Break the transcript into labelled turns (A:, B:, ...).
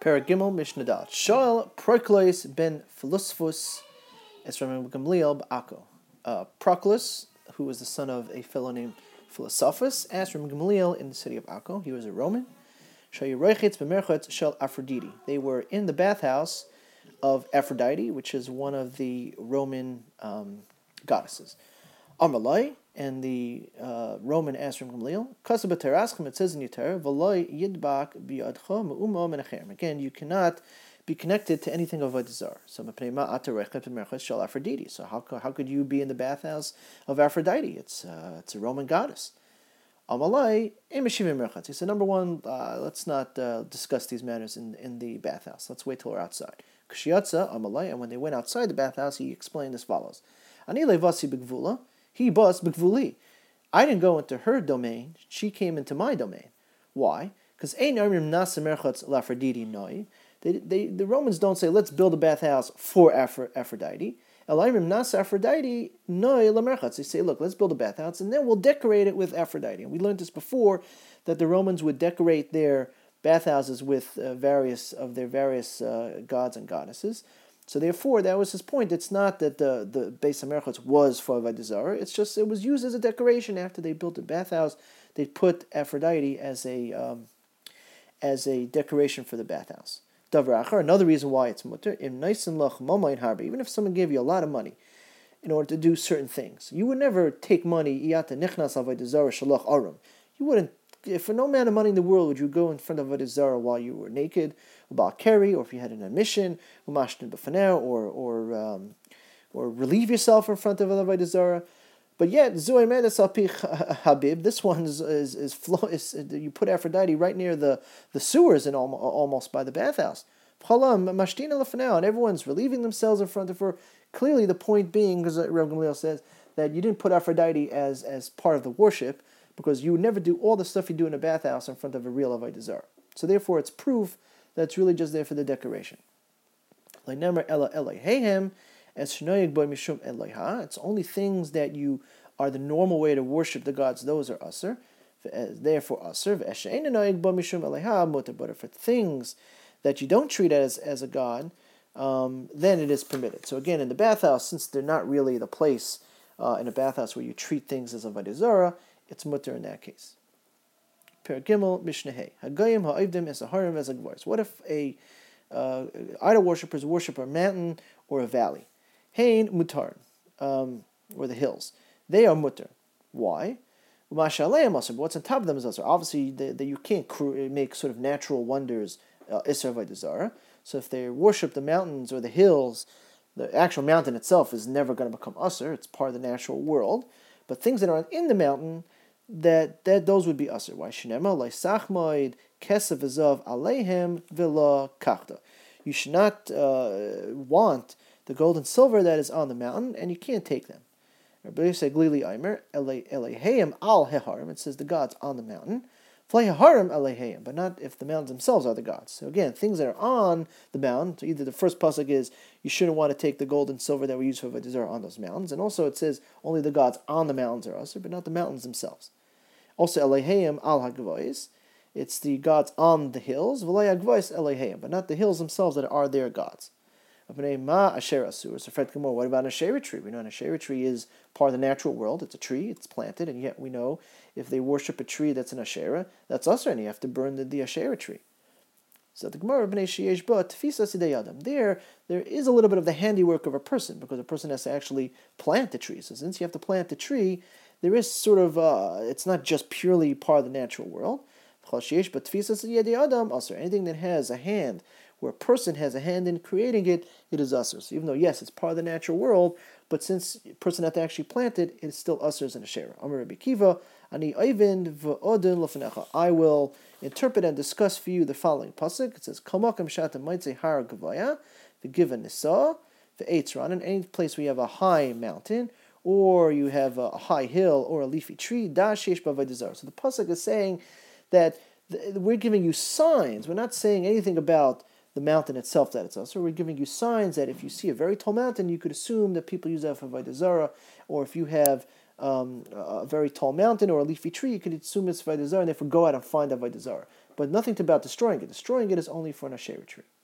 A: Paragimel Mishnah Shaul Proclus ben Philosophus Esram Gamliel Ba'ako. Proclus, who was the son of a fellow named Philosophus, asked from Gamliel in the city of Akko. He was a Roman. They were in the bathhouse of Aphrodite, which is one of the Roman goddesses. Amalai, and the Roman asked from Gamliel, it says in Yuter, again, you cannot be connected to anything of Avodah Zarah. So how could you be in the bathhouse of Aphrodite? It's a Roman goddess. Amalai, he said, number one, let's not discuss these matters in the bathhouse. Let's wait till we're outside. Amalai, and when they went outside the bathhouse, he explained as follows. Ani levasi b'gvula, he bas b'gvuli. I didn't go into her domain, she came into my domain. Why? Because the Romans don't say, let's build a bathhouse for Aphrodite. They say, look, let's build a bathhouse, and then we'll decorate it with Aphrodite. And we learned this before, that the Romans would decorate their bathhouses with various gods and goddesses. So therefore, that was his point. It's not that the Beis HaMerchatz was for Avodah Zarah. It's just it was used as a decoration. After they built the bathhouse, they put Aphrodite as a decoration for the bathhouse. Another reason why it's mutter, even if someone gave you a lot of money in order to do certain things, you would never take money. You wouldn't, for no amount of money in the world, would you go in front of Avodah Zarah while you were naked, or if you had an admission, or relieve yourself in front of Avodah Zarah. But yet, this one is you put Aphrodite right near the sewers and almost by the bathhouse. And everyone's relieving themselves in front of her. Clearly, the point being, because Rav Gamliel says, that you didn't put Aphrodite as part of the worship, because you would never do all the stuff you do in a bathhouse in front of a real Avodah Zarah. So therefore, it's proof that it's really just there for the decoration. It's only things that you are the normal way to worship the gods, those are aser. Therefore aser. But for things that you don't treat as a god, then it is permitted. So again, in the bathhouse, since they're not really the place in a bathhouse where you treat things as Avodah Zarah, it's mutter in that case. Paragimel Mishnah Hagayim ha'ivdim es harim es agvars. What if a idol worshippers worship a mountain or a valley? Hein mutar, or the hills. They are mutar. Why? What's on top of them is also obviously you can't make sort of natural wonders Isser Avodah Zarah. So if they worship the mountains or the hills, the actual mountain itself is never going to become Usser. It's part of the natural world. But things that are in the mountain, that those would be Usser. Why? Shnema Laisachmoid Kesav Azav Alehem Villa Kachta. You should not want the gold and silver that is on the mountain, and you can't take them. Rabbi say Glili Aimer Eleheim al Heharim. It says the gods on the mountain. Flay Heharim Eleheim, but not if the mountains themselves are the gods. So again, things that are on the mountain. So either the first pasuk is you shouldn't want to take the gold and silver that we use for Avodah Zarah on those mountains, and also it says only the gods on the mountains are usher, but not the mountains themselves. Also Eleheim al Hagvois. It's the gods on the hills, V'lay Hagvois Eleheim, but not the hills themselves that are their gods. What about an Asherah tree? We know an Asherah tree is part of the natural world. It's a tree, it's planted, and yet we know if they worship a tree that's an Asherah, that's usher, and you have to burn the Asherah tree. So the Gemara, there is a little bit of the handiwork of a person, because a person has to actually plant the tree. So since you have to plant the tree, there is sort of, it's not just purely part of the natural world. Anything that has a hand, where a person has a hand in creating it, it is usher. So even though, yes, it's part of the natural world, but since a person had to actually plant it, it's still usher and a shera. Amar Rabbi Kiva, ani oivin v'odin lefenecha. I will interpret and discuss for you the following pasuk. It says, Kamakam shatam mitzay har gavaya, v'given nisa, v'eitzran. In any place where you have a high mountain, or you have a high hill, or a leafy tree, da sheish b'avodah zarah. So the pasuk is saying that we're giving you signs. We're not saying anything about the mountain itself that it's also. We're giving you signs that if you see a very tall mountain, you could assume that people use that for Avodah Zarah, or if you have a very tall mountain or a leafy tree, you could assume it's Avodah Zarah, and therefore go out and find Avodah Zarah. but nothing about destroying it. Destroying it is only for an Asherah tree.